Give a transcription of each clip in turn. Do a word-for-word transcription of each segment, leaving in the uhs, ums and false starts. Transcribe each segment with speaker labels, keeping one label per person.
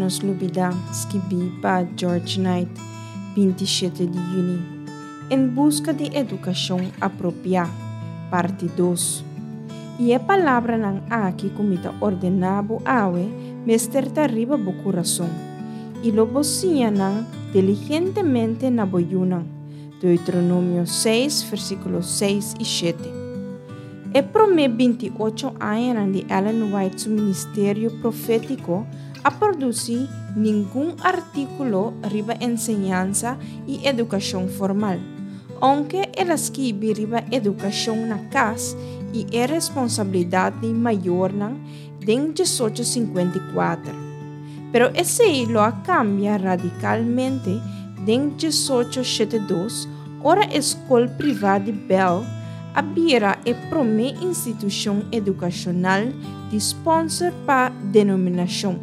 Speaker 1: nos lubida escrevi para George Knight, vinte e sete de junho, em busca de educação apropriada, parte dois. E a palavra não aqui comita ordenado awe, mester arriba bo coração. E lo bocinha não diligentemente na boyunan. Deuteronômio seis, versículos seis e sete. E prome vinte e oito anos de Ellen White seu ministério profético a produzir nenhum artículo riba enseñanza e educação formal, aunque ela escreve riba educação na casa e é responsabilidade maior não de dezoito cinquenta e quatro. Pero esse lo cambia radicalmente de dezoito setenta e dois, ora escola privada de Bell abrirá a prome instituição educacional de sponsor para denominação.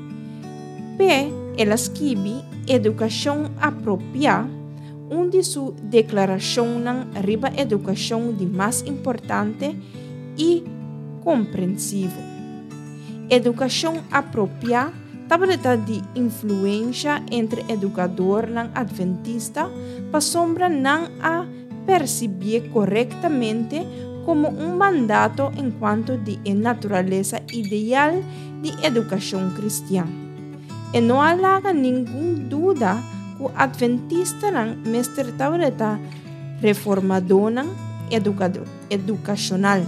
Speaker 1: P. Ela escreve educação apropriada, onde sua declaração na riba educação de mais importante e compreensivo. Educação apropriada tableta de influência entre educador não adventista para sombra não a perceber corretamente como um mandato enquanto de natureza ideal de educação cristã. E não há nenhuma dúvida que o adventista não mestre tableta reformador não educador educacional.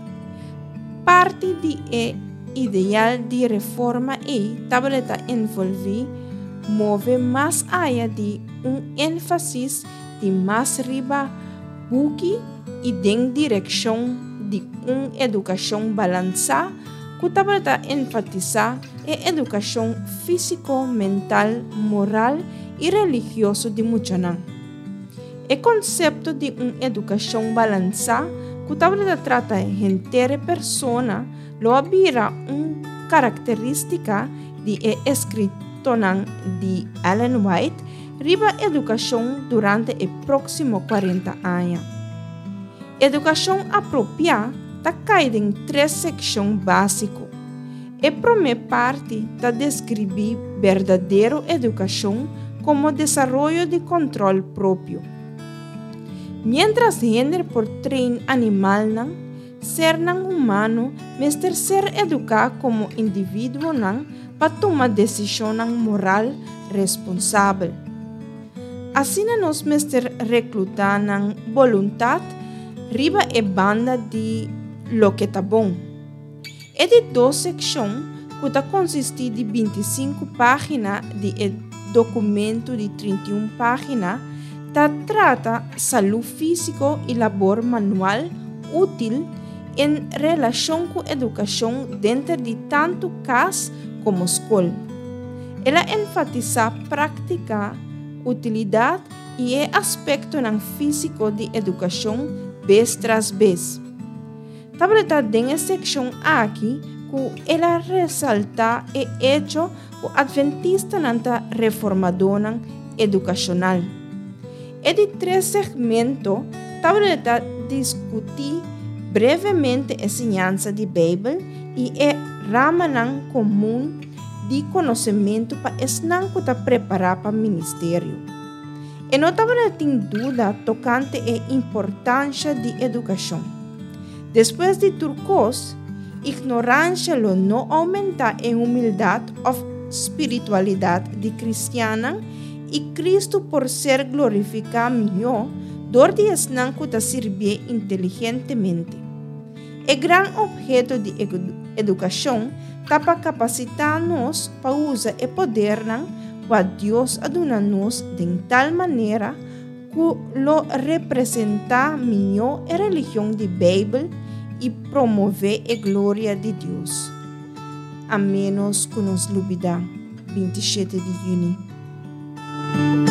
Speaker 1: Parte de e ideal de reforma e tableta envolve move mais allá de um ênfase de mais riba buque e de direção de uma educação balançada que tableta enfatizar a educação físico, mental, moral e religioso de muchanan. O conceito de uma educação balançada que tableta trata a inteira persona lo abrirá uma característica de escrito de Ellen White riba educação durante o próximo quarenta anos. Educação apropriada está caída em três secções básicas. A primeira parte está descrever verdadeira educação como desenvolvimento de controle próprio. Mientras gênero por treino animal não, ser não humano, mestre ser educado como indivíduo não, para tomar decisão não moral responsável. Assim nós mestre reclutar não vontade, riba e banda de lo que tá bom. É de duas secções que tá consiste de vinte e cinco páginas de documento de trinta e uma páginas, tá trata saúde físico e labor manual útil em relação com educação dentro de tanto casa como escola. Ela enfatiza prática, utilidade e é aspecto não físico de educação vez tras vez. Tableta dentro da secção aqui que ela ressalta o hecho que o adventista não está reformador não educacional. É de três segmentos, tableta discutir brevemente a ensinança de Bíblia e é rama não comum de conhecimento para ensinar que está preparado para o ministério. E não tem dúvida tocante à importância de educação. Depois de turcos, ignorância lo não aumenta em humildade ou espiritualidade de cristiana e Cristo por ser glorificado melhor, dor de ensinar que está servir inteligentemente. O grande objeto de educação está para capacitar-nos para usar o poder que Deus aduna-nos de tal maneira que lo representa melhor a religião de Bíblia e promover a glória de Deus. A menos que nos lubida, vinte e sete de junho.